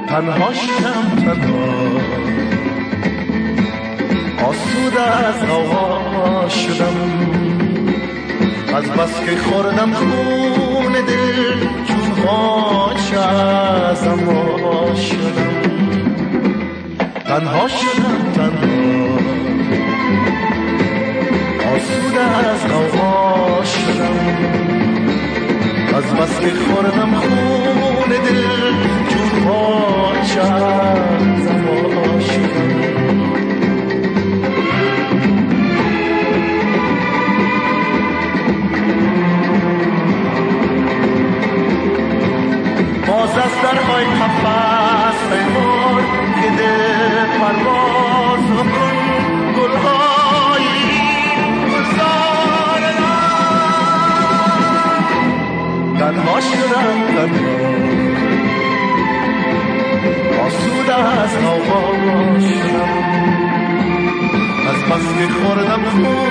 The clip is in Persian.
تنها شدم تنها، آسوده از هوا شدم، از بس که خوردم خون دل چون غاچه ازم وا شدم. تنها شدم تنها، آسوده از هوا شدم، از بس که خوردم خون دل چون غاچه ازم وا شدم. باز از درهای قفس پیمان که دل پرواز کن، گلهایی گلزار تنها شدم تنها، آسوده از هوا شدم، از بس که خوردم خون